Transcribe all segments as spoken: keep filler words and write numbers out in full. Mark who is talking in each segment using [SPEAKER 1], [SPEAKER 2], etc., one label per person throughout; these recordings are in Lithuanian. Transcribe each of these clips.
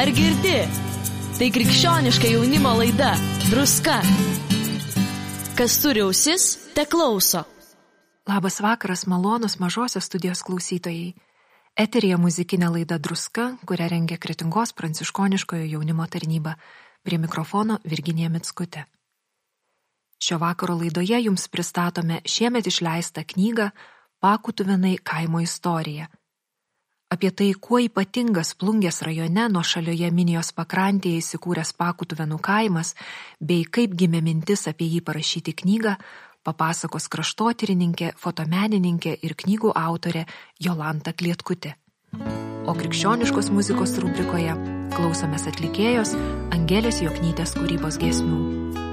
[SPEAKER 1] Ar girdi? Tai krikščioniška jaunimo laida Druska. Kas turi ausis, te klauso.
[SPEAKER 2] Labas vakaras, malonus Mažosios studijos klausytojai. Eteryje muzikinė laida Druska, kurią rengia Kretingos pranciškoniškojo jaunimo tarnyba. Prie mikrofono Virginija Mickutė. Šio vakaro laidoje jums pristatome šiemet išleistą knygą Pakutuvenai kaimo istorija. Apie tai, kuo ypatingas Plungės rajone nuošalioje Minijos pakrantėje įsikūręs Pakutuvenų kaimas, bei kaip gimė mintis apie jį parašyti knygą, papasakos kraštotyrininkė, fotomenininkė ir knygų autorė Jolanta Klietkutė. O krikščioniškos muzikos rubrikoje klausomės atlikėjos Angelės Joknytės kūrybos giesmių.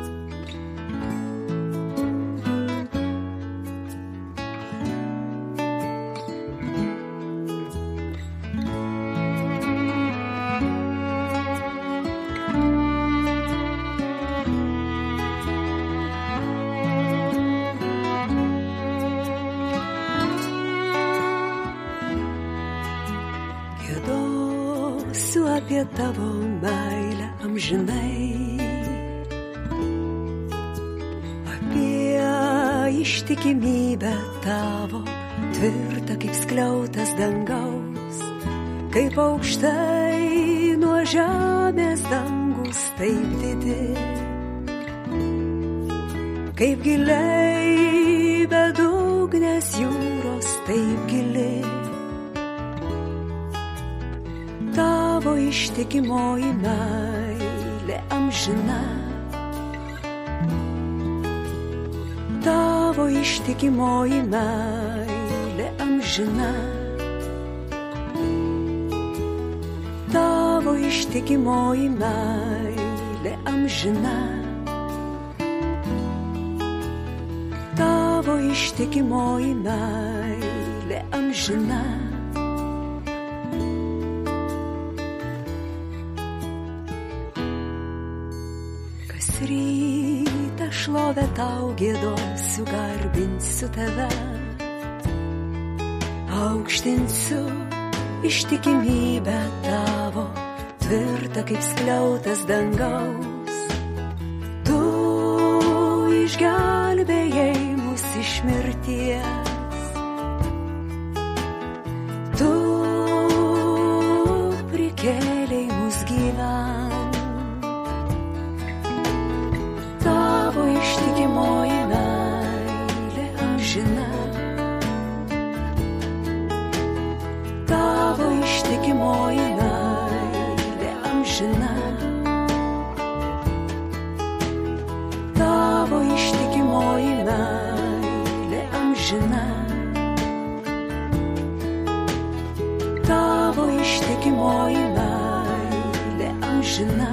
[SPEAKER 3] Apie tavo meilę amžinai, apie ištikimybę tavo, tvirtą kaip skliautas dangaus, kaip aukštai nuo žemės dangus taip didi, kaip giliai bedugnės jūros taip gili. Tavo ištikimoji meilė amžina, tavo ištikimoji meilė amžina, tavo ištikimoji meilė amžina, tavo ištikimoji meilė amžina. Rytą šlovę tau giedosiu, garbinsiu tave, aukštinsiu ištikimybę tavo, tvirtą kaip skliautas dangaus. Tu išgelbėjai mus iš mirties, tu prikėlei mus gyvent. Tavo ištikimoji meilė amžina, tavo ištikimoji meilė amžina, tavo ištikimoji meilė amžina, tavo ištikimoji meilė amžina.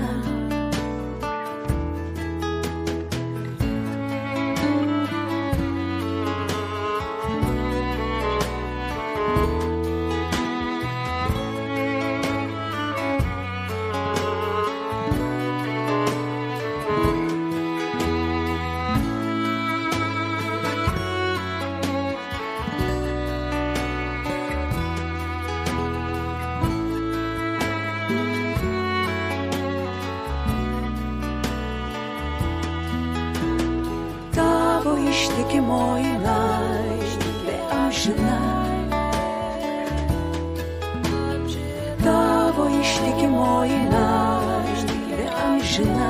[SPEAKER 3] Ištikimoji meilė amžina, tavo ištikimoji meilė amžina,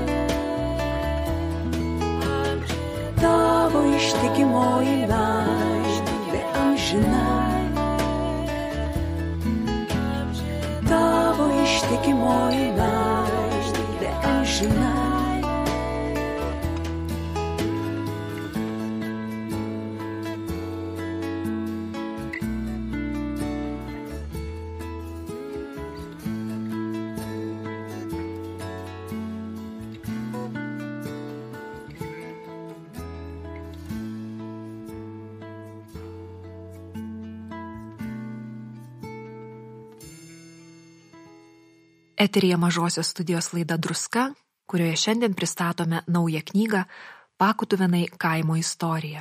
[SPEAKER 3] tavo ištikimoji meilė amžina, tavo ištikimoji meilė amžina.
[SPEAKER 2] Eteryje Mažosios studijos laida Druska, kurioje šiandien pristatome naują knygą Pakutuvenai kaimo istorija.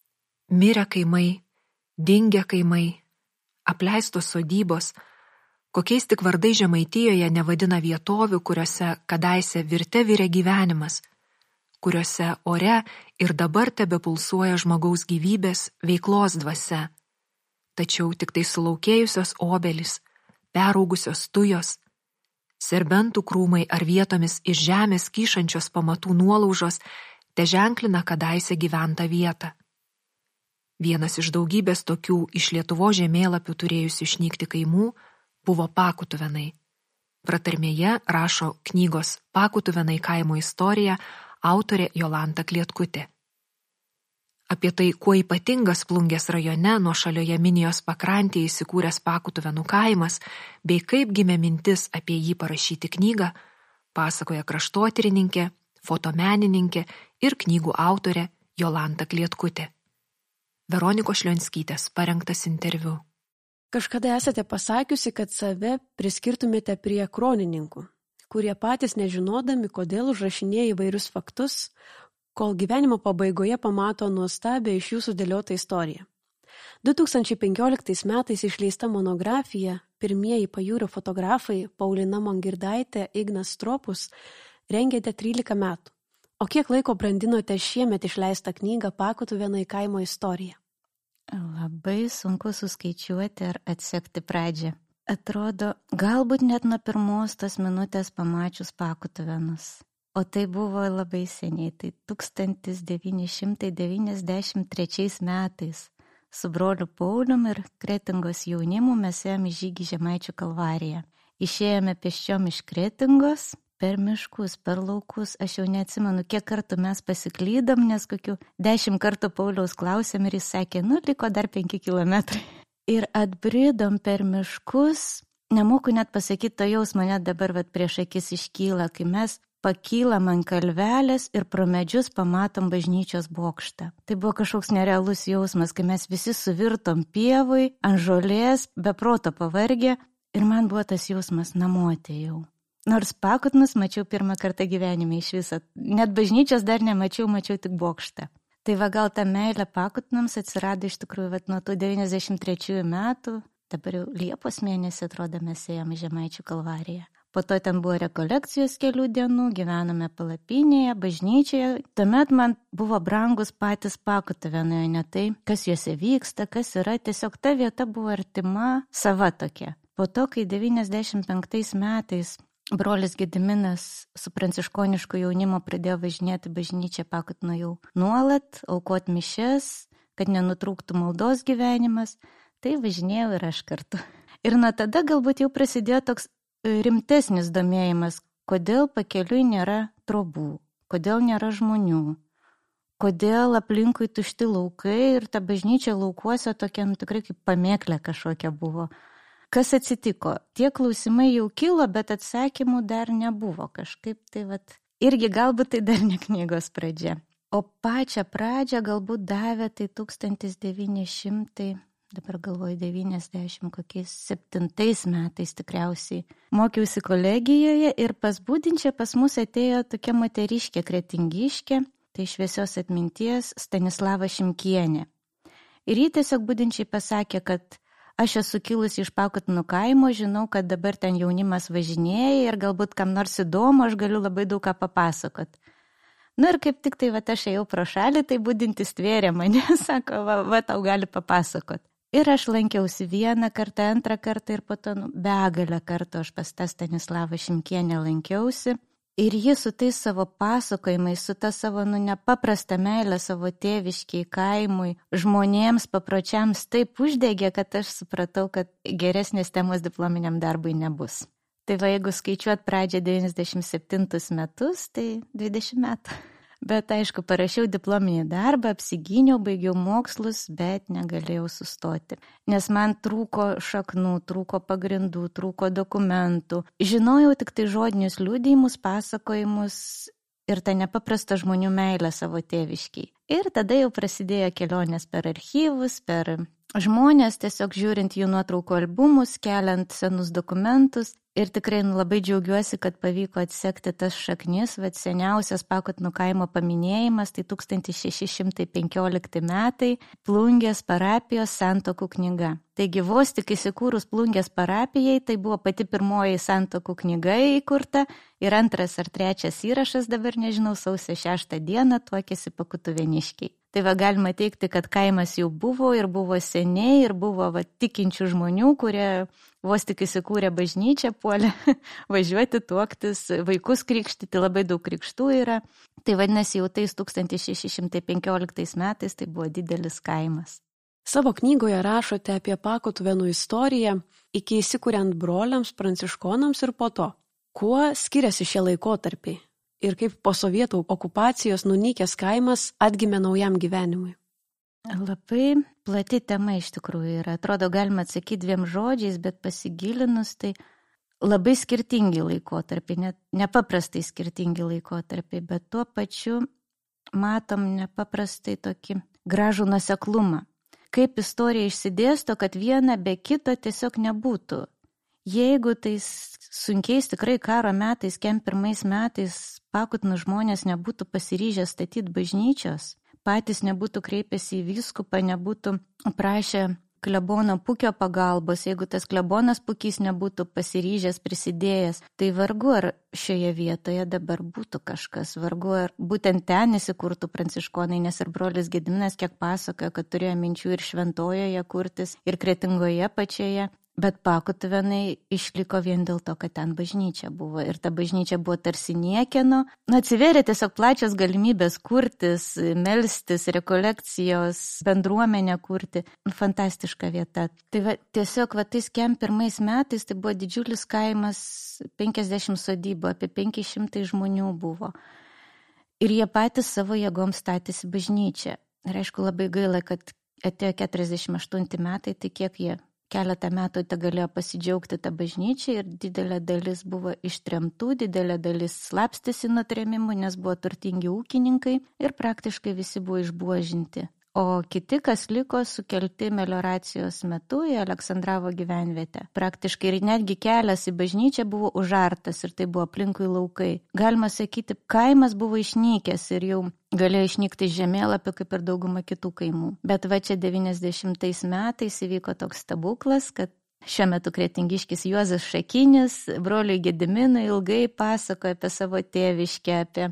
[SPEAKER 2] Mirę kaimai, dingę kaimai, apleistos sodybos, Kokiais tik vardai Žemaitijoje nevadina vietovių, kuriuose kadaise virte virė gyvenimas, kuriuose ore ir dabar tebepulsuoja žmogaus gyvybės veiklos dvasia. Tačiau tik tai sulaukėjusios obelis, peraugusios tujos, serbentų krūmai ar vietomis iš žemės kyšančios pamatų nuolaužos te ženklina kadaise gyventą vietą. Vienas iš daugybės tokių iš Lietuvos žemėlapių turėjusių išnykti kaimų buvo Pakutuvenai. Pratarmėje rašo knygos Pakutuvenai kaimo istorija autorė Jolanta Klietkutė. Apie tai, kuo ypatingas Plungės rajone nuošalioje Minijos pakrantėje įsikūręs Pakutuvenų kaimas, bei kaip gimė mintis apie jį parašyti knygą, pasakoja kraštotyrininkė, fotomenininkė ir knygų autorė Jolanta Klietkutė. Veronikos Šlionskytės parengtas interviu.
[SPEAKER 4] Kažkada esate pasakiusi, kad save priskirtumėte prie kronininkų, kurie patys nežinodami, kodėl užrašinėja įvairius faktus, kol gyvenimo pabaigoje pamato nuostabę iš jūsų dėliotą istoriją. du tūkstančiai penkioliktais metais išleista monografija Pirmieji pajūrio fotografai Paulina Mongirdaitė, Ignas Stropus rengėte trylika metų. O kiek laiko brandinote šiemet išleistą knygą Pakutuvenai kaimo istorija?
[SPEAKER 5] Labai sunku suskaičiuoti ar atsekti pradžią. Atrodo, galbūt net nuo pirmos tos minutės pamačius Pakutuvenus. O tai buvo labai seniai, tai tūkstantis devyni šimtai devyniasdešimt trečiais metais. Su broliu Paulium ir Kretingos jaunimu mes ėjome į žygį Žemaičių Kalvariją. Išėjome pėsčiom iš Kretingos, per miškus, per laukus, aš jau neatsimenu, kiek kartų mes pasiklydom, nes kokių dešimt kartų Pauliaus klausėm ir jis sakė, nu, liko dar penki kilometrai. Ir atbridom per miškus, nemoku net pasakyti to jausmo, net dabar vat, prieš akis iškyla, kai mes pakylam ant kalvelės ir pro medžius pamatom bažnyčios bokštą. Tai buvo kažkoks nerealus jausmas, kai mes visi suvirtom pievui, ant žolės, be proto pavargę, ir man buvo tas jausmas namo atėjau. Nors Pakutinus mačiau pirmą kartą gyvenime iš viso. Net bažnyčios dar nemačiau, mačiau tik bokštą. Tai va gal ta meilė Pakutinams atsirado iš tikrųjų vat, nuo tų devyniasdešimt trečiųjų metų. Dabar jau Liepos mėnesį atrodo mes ėjom Žemaičių Kalvariją. Po to ten buvo rekolekcijos kelių dienų, gyvenome palapinėje, bažnyčioje. Tuomet man buvo brangus patys Pakutuvenai, ne tai, kas juose vyksta, kas yra. Tiesiog ta vieta buvo artima, sava tokia. Po to, kai devyniasdešimt penktais metais brolis Gediminas su pranciškonišku jaunimo pradėjo važinėti bažnyčią Pakutino jau nuolat, aukot mišes, kad nenutrūktų maldos gyvenimas, tai važinėjau ir aš kartu. Ir nuo tada galbūt jau prasidėjo toks rimtesnis domėjimas, kodėl pakeliui nėra trobų, kodėl nėra žmonių, kodėl aplinkui tušti laukai ir ta bažnyčia laukuose tokia nu, tikrai kaip pamėklė kažkokia buvo. Kas atsitiko? Tie klausimai jau kilo, bet atsakymų dar nebuvo kažkaip. Tai vat, irgi galbūt tai dar ne knygos pradžia. O pačią pradžią galbūt davė tai tūkstantis devyni šimtai, dabar galvoju, devyniasdešimt kokiais septintais metais tikriausiai. Mokiausi kolegijoje ir pas Budinčią pas mus atėjo tokia moteriškė kretingiškė, tai šviesios atminties Stanislava Šimkienė. Ir ji tiesiog Budinčiai pasakė, kad aš esu kilusi iš Pakutinų kaimo, žinau, kad dabar ten jaunimas važinėja ir galbūt kam nors įdomu, aš galiu labai daug ką papasakot. Na ir kaip tik tai, va, aš ėjau pro šalį, tai Budintis tvėrė mane, sako, va, va tau gali papasakot. Ir aš lankiausi vieną kartą, antrą kartą ir po to nu, begalę kartų aš pas tą Stanislavą Šimkienę lankiausi. Ir ji su tais savo pasakojimais, su ta savo nu, nepaprasta meilė savo tėviškiai, kaimui, žmonėms, papročiams taip uždegė, kad aš supratau, kad geresnės temos diplominiam darbui nebus. Tai va, jeigu skaičiuot pradžią devyniasdešimt septintus metus, tai dvidešimt metų. Bet aišku, parašiau diplominį darbą, apsigyniau, baigiau mokslus, bet negalėjau sustoti. Nes man trūko šaknų, trūko pagrindų, trūko dokumentų. Žinojau tik tai žodinius liudijimus, pasakojimus ir tą nepaprastą žmonių meilę savo tėviškiai. Ir tada jau prasidėjo kelionės per archyvus, per žmonės, tiesiog žiūrint jų nuotraukų albumus, keliant senus dokumentus. Ir tikrai nu, labai džiaugiuosi, kad pavyko atsekti tas šaknis, bet seniausias Pakutinų kaimo paminėjimas, tai tūkstantis šeši šimtai penkiolikti metai, Plungės parapijos Santuokų knyga. Taigi vos tik įsikūrus Plungės parapijai, tai buvo pati pirmoji santuokų knyga įkurta ir antras ar trečias įrašas, dabar nežinau, sausio šeštą dieną tuokėsi Pakutuvėniškiai. Tai va galima teikti, kad kaimas jau buvo ir buvo seniai ir buvo va, tikinčių žmonių, kurie vos tik įsikūrė bažnyčią, puolė važiuoti, tuoktis, vaikus krikštyti, labai daug krikštų yra. Tai vadinasi, jau tais tūkstantis šeši šimtai penkioliktais metais tai buvo didelis kaimas.
[SPEAKER 4] Savo knygoje rašote apie Pakutuvėnų istoriją iki įsikuriant broliams, pranciškonams ir po to. Kuo skiriasi šie laikotarpiai? Ir kaip po sovietų okupacijos nunykęs kaimas atgimė naujam gyvenimui?
[SPEAKER 5] Labai plati tema iš tikrųjų yra. Atrodo, galima atsakyti dviem žodžiais, bet pasigilinus, tai labai skirtingi laikotarpiai, net nepaprastai skirtingi laikotarpiai, bet tuo pačiu matom nepaprastai tokį gražų nuoseklumą. Kaip istorija išsidėsto, kad viena be kito tiesiog nebūtų. Jeigu tais sunkiais tikrai karo metais, kem pirmais metais Pakutnų žmonės nebūtų pasiryžę statyti bažnyčios, patys nebūtų kreipęsi į vyskupą, nebūtų prašę klebono Pukio pagalbos, jeigu tas klebonas Pukys nebūtų pasiryžęs, prisidėjęs, tai vargu ar šioje vietoje dabar būtų kažkas, vargu ar būtent ten įsikurtų pranciškonai, nes ir brolis Gediminas kiek pasakojo, kad turėjo minčių ir Šventojoje kurtis, ir Kretingoje pačioje. Bet Pakutuvėnai išliko vien dėl to, kad ten bažnyčia buvo. Ir ta bažnyčia buvo tarsi niekieno. Na, atsivėrė tiesiog plačios galimybės kurtis, melstis, rekolekcijos, bendruomenę kurti. Fantastiška vieta. Tai va, tiesiog va, tais kem pirmais metais tai buvo didžiulis kaimas, penkiasdešimt sodybų, apie penki šimtai žmonių buvo. Ir jie patys savo jėgom statėsi bažnyčią. Ir aišku, labai gaila, kad atėjo keturiasdešimt aštunti metai, tai kiek jie keletą metų te galėjo pasidžiaugti tą bažnyčią ir didelė dalis buvo ištremtų, didelė dalis slapstėsi nuo trėmimų, nes buvo turtingi ūkininkai ir praktiškai visi buvo išbuožinti. O kiti, kas liko, sukelti melioracijos metu į Aleksandravo gyvenvietę. Praktiškai ir netgi kelias į bažnyčią buvo užartas ir tai buvo aplinkui laukai. Galima sakyti, kaimas buvo išnykęs ir jau galėjo išnykti žemėlapį kaip ir dauguma kitų kaimų. Bet va čia devyniasdešimtais metais įvyko toks stebuklas, kad šiuo metu kretingiškis Juozas Šakinis broliui Gediminui ilgai pasakoja apie savo tėviškę, apie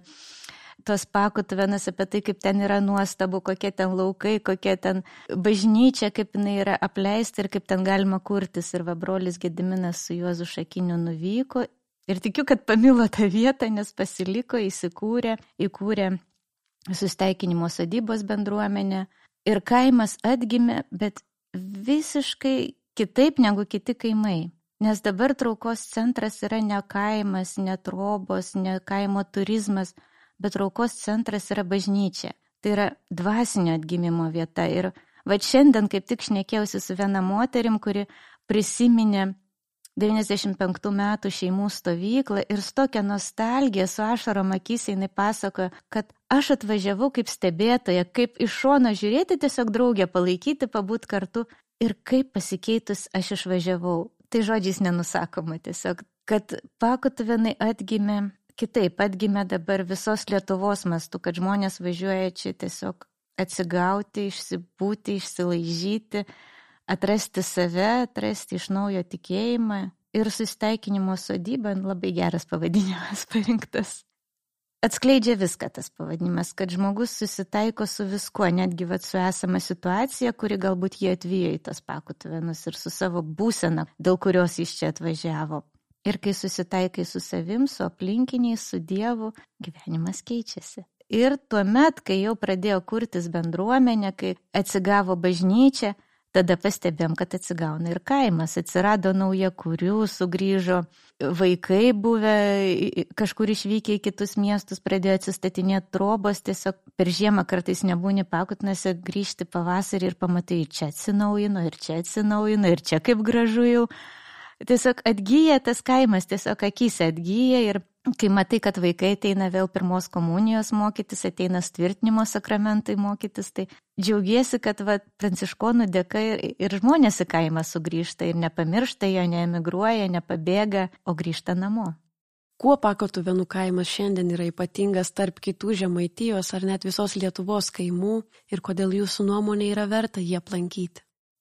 [SPEAKER 5] tos Pakutuvėnus, apie tai, kaip ten yra nuostabu, kokie ten laukai, kokie ten bažnyčia, kaip jinai yra apleista ir kaip ten galima kurtis. Ir va brolis Gediminas su Juozu Šakiniu nuvyko ir tikiu, kad pamilo tą vietą, nes pasiliko, įsikūrė, įkūrė susitaikinimo sodybos bendruomenę. Ir kaimas atgimė, bet visiškai kitaip negu kiti kaimai. Nes dabar traukos centras yra ne kaimas, ne trobos, ne kaimo turizmas, bet traukos centras yra bažnyčia. Tai yra dvasinio atgimimo vieta. Ir va šiandien kaip tik šnekėjausi su viena moterim, kuri prisiminė devyniasdešimt penktų metų šeimų stovyklą ir su tokia nostalgija, su ašarom akyse jinai pasakojo, kad aš atvažiavau kaip stebėtoja, kaip iš šono žiūrėti, tiesiog draugę palaikyti, pabūt kartu ir kaip pasikeitus aš išvažiavau. Tai žodžiais nenusakoma tiesiog, kad Pakutuvėnai atgimė kitaip, atgimė dabar visos Lietuvos mastu, kad žmonės važiuoja čia tiesiog atsigauti, išsibūti, išsilaižyti, atrasti save, atrasti iš naujo tikėjimą. Ir susitaikinimo sodyba, labai geras pavadinimas parinktas. Atskleidžia viską tas pavadinimas, kad žmogus susitaiko su viskuo, netgi vat su esama situacija, kuri galbūt jį atvijo į tas Pakutuvėnus ir su savo būsena, dėl kurios jis čia atvažiavo. Ir kai susitaikai su savim, su aplinkiniais, su Dievu, gyvenimas keičiasi. Ir tuomet, kai jau pradėjo kurtis bendruomenė, kai atsigavo bažnyčia, tada pastebėjom, kad atsigauna ir kaimas. Atsirado nauja kurių, sugrįžo vaikai buvę, kažkur išvykę į kitus miestus, pradėjo atsistatinėti trobos, tiesiog per žiemą kartais nebūni Pakutnose, grįžti pavasarį ir pamatai, ir čia atsinaujino, ir čia atsinaujino, ir čia kaip gražu jau. Tiesiog atgyja tas kaimas, tiesiog akyse atgyja ir kai matai, kad vaikai ateina vėl pirmos komunijos mokytis, ateina tvirtinimo sakramentai mokytis, tai džiaugiesi, kad va, pranciškonų dėka ir, ir žmonės į kaimą sugrįžta ir nepamiršta jo, neemigruoja, nepabėga, o grįžta namo.
[SPEAKER 4] Kuo Pakutuvėnų kaimas šiandien yra ypatingas tarp kitų Žemaitijos ar net visos Lietuvos kaimų ir kodėl jūsų nuomonė yra verta jį aplankyti?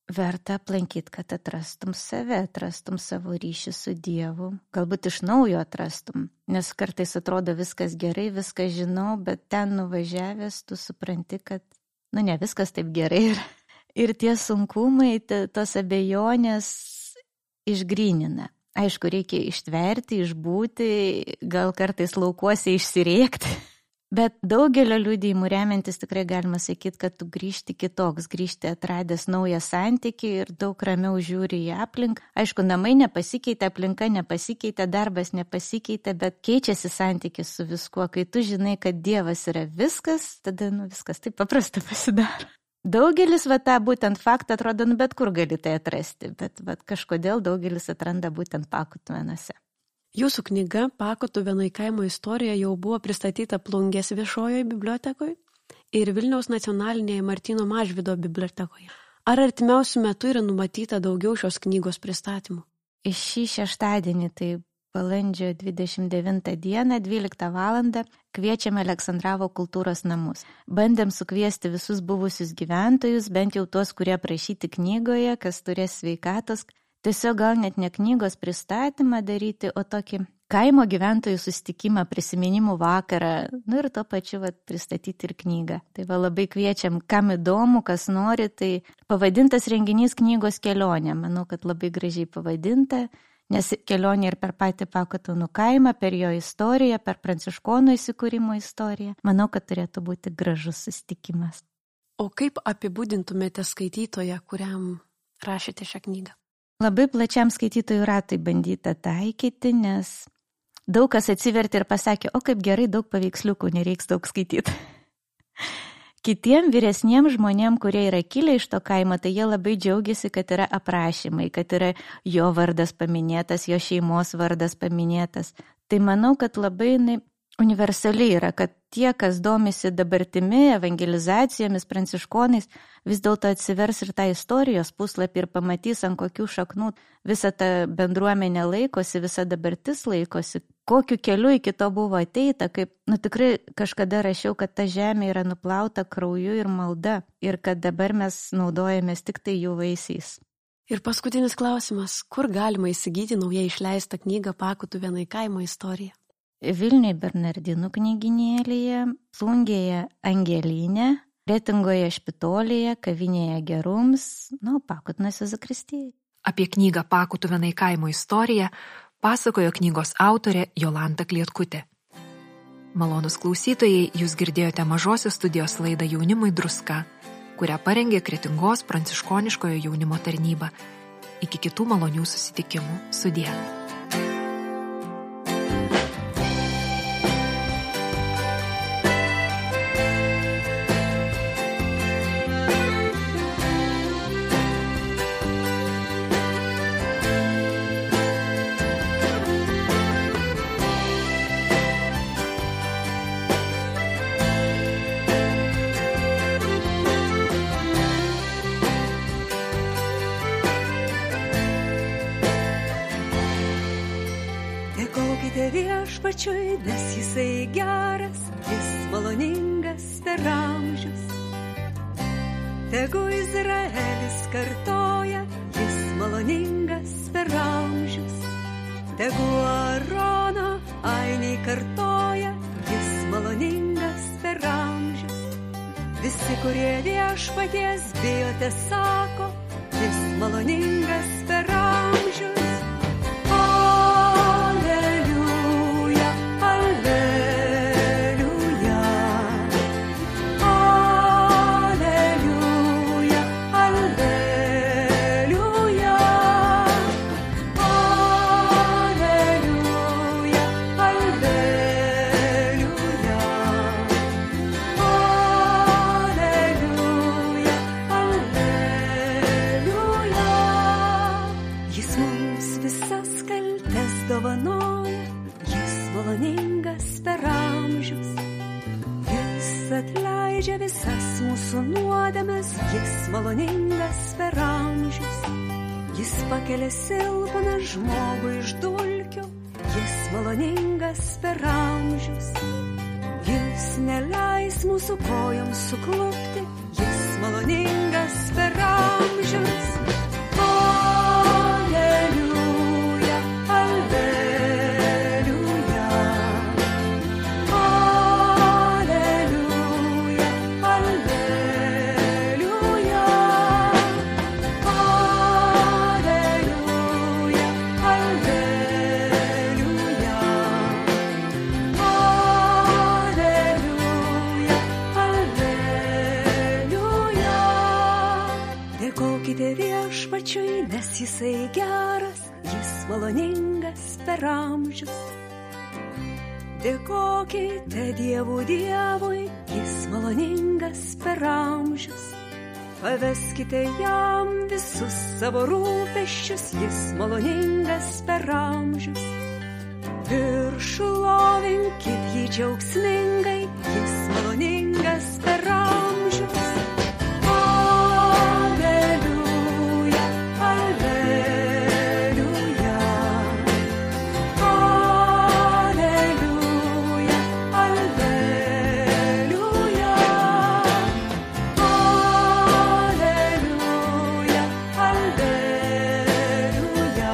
[SPEAKER 5] verta aplankyti, kad atrastum save, atrastum savo ryšį su Dievu. Galbūt iš naujo atrastum, nes kartais atrodo viskas gerai, viską žinau, bet ten nuvažiavęs tu supranti, kad, nu, ne viskas taip gerai yra. Ir tie sunkumai, tos abejonės išgrynina. Aišku, reikia ištverti, išbūti, gal kartais laukuose išsirėkti. Bet daugelio liudijimų remiantis tikrai galima sakyti, kad tu grįžti kitoks, grįžti atradęs naują santykį ir daug ramiau žiūri į aplinką. Aišku, namai nepasikeitė, aplinka nepasikeitė, darbas nepasikeitė, bet keičiasi santykis su viskuo. Kai tu žinai, kad Dievas yra viskas, tada nu, viskas taip paprasta pasidaro. Daugelis va tą būtent faktą atrodo, nu bet kur gali tai atrasti, bet va, kažkodėl daugelis atranda būtent Pakutuvėnuose.
[SPEAKER 4] Jūsų knyga Pakutuvėnų kaimo istorija jau buvo pristatyta Plungės viešojoje bibliotekoje ir Vilniaus nacionalinėje Martyno Mažvydo bibliotekoje. Ar artimiausių metų yra numatyta daugiau šios knygos pristatymų?
[SPEAKER 5] Iš šį šeštadienį, tai balandžio dvidešimt devintą dieną, dvyliktą valandą, kviečiame Aleksandravo kultūros namus. Bandėm sukviesti visus buvusius gyventojus, bent jau tuos, kurie prašyti knygoje, kas turės sveikatos. Tiesiog gal net ne knygos pristatymą daryti, o tokį kaimo gyventojų susitikimą, prisiminimų vakarą, nu ir to pačiu vat, pristatyti ir knygą. Tai va labai kviečiam, kam įdomu, kas nori, tai pavadintas renginys knygos kelionė. Manau, kad labai gražiai pavadinta, nes kelionė ir per patį Pakutuvėnų kaimą, per jo istoriją, per pranciškonų įsikūrimo istoriją. Manau, kad turėtų būti gražus susitikimas.
[SPEAKER 4] O kaip apibūdintumėte skaitytoją, kuriam rašėte šią knygą?
[SPEAKER 5] Labai plačiam skaitytojų ratui bandyta taikyti, nes daug kas atsivertė ir pasakė, o kaip gerai, daug paveiksliukų, nereiks daug skaityti. Kitiem vyresniem žmonėm, kurie yra kilę iš to kaimo, tai jie labai džiaugiasi, kad yra aprašymai, kad yra jo vardas paminėtas, jo šeimos vardas paminėtas. Tai manau, kad labai ne, universaliai yra, kad tie, kas domisi dabartimi, evangelizacijomis, pranciškonais, vis dėlto atsivers ir tą istorijos puslapį ir pamatys, ant kokių šaknų visa ta bendruomenė laikosi, visa dabartis laikosi, kokiu keliu iki to buvo ateita, kaip, nu tikrai kažkada rašiau, kad ta žemė yra nuplauta krauju ir malda ir kad dabar mes naudojamės tik tai jų vaisiais.
[SPEAKER 4] Ir paskutinis klausimas, kur galima įsigyti naujai išleistą knygą Pakutuvėnų kaimo istorija?
[SPEAKER 5] Vilniuje Bernardinų knyginėlėje, Plungėje Angelinė, Kretingoje Špitolėje, kavinėje Gerums, na, nu, Pakutuvėnuose Zakristijai.
[SPEAKER 2] Apie knygą Pakutuvėnų kaimo istorija pasakojo knygos autorė Jolanta Klietkutė. Malonūs klausytojai, jūs girdėjote Mažosios studijos laidą Jaunimui Druska, kurią parengė Kretingos pranciškoniškojo jaunimo tarnyba. Iki kitų malonių susitikimų. Sudie.
[SPEAKER 3] Viešpačiui, nes jisai geras, jis maloningas per amžius. Tegu Izraelis kartoja, jis maloningas per amžius. Tegu Arono ainiai kartoja, jis maloningas per amžius. Visi, kurie viešpaties bijote, sako, jis maloningas per amžius. Atleidžia visas mūsų nuodėmes, jis maloningas per amžius. Jis pakelia silpną žmogų iš dulkių, jis maloningas per amžius. Jis neleis mūsų kojoms suklupti, jis maloningas per amžius. viešpačiui, nes jisai geras, jis maloningas per amžius. Dėkokite Dievų Dievui, jis maloningas per amžius. Paveskite jam visus savo rūpesčius, jis maloningas per amžius. Ir šlovinkit jį džiaugsmingai, jis maloningas per amžius. Alleluja, alleluja. Alleluja, alleluja. Alleluja, alleluja.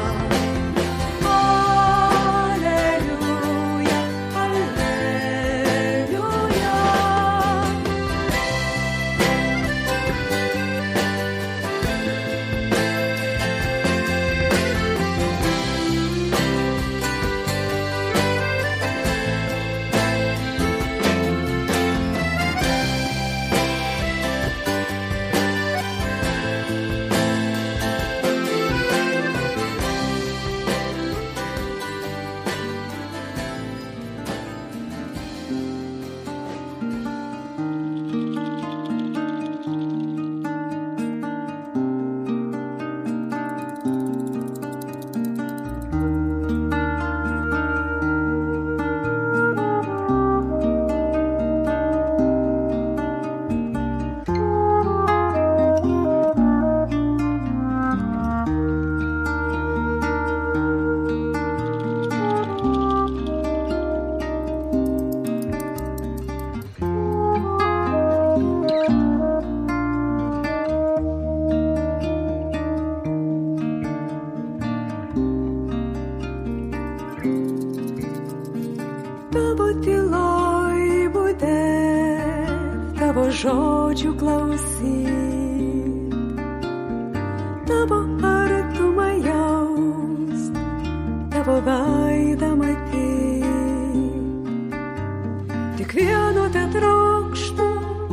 [SPEAKER 3] Tavo tyloj budėt, tavo žodžių klausyt, tavo artumą jaust, tavo veidą matyt. Tik vieno tetrokštu,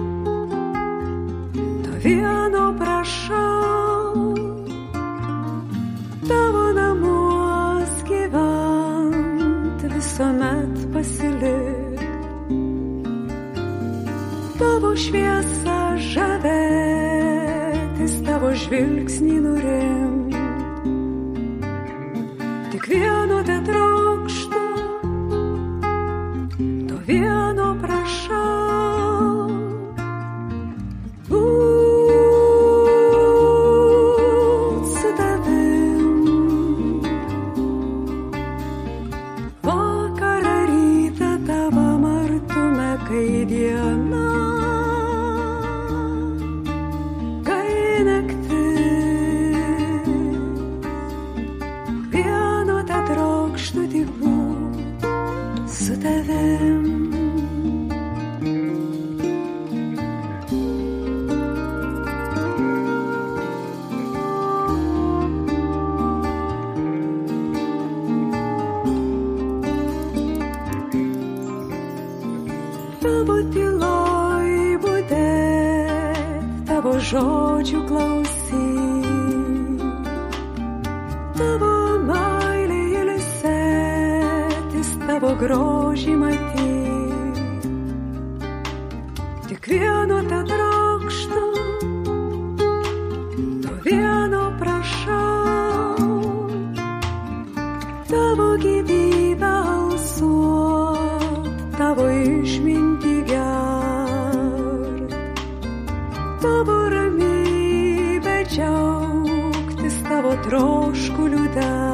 [SPEAKER 3] to vieno prašau, tavo namuos gyvent, visuomet pasilik. Tavo šviesa žavėtis, tavo žvilgsnį nurimt. Tik vieno tetrokštu, to vieno prašau. Būt su tavim. Vakarą rytą tavam artume, kai diena, kai naktis. Vieno tetrokštu tik būt su tavim. Tavo tyloj budėt, tavo žodžių klausyt, tavo meilė ilsėtis, tavo grožį matyt. Tik vieno tetrokštu, to vieno prašau, tavo gyvybę alsuot, tavo išmintį gert, tavo ramybę džiaugtis, tavo troškulių dar.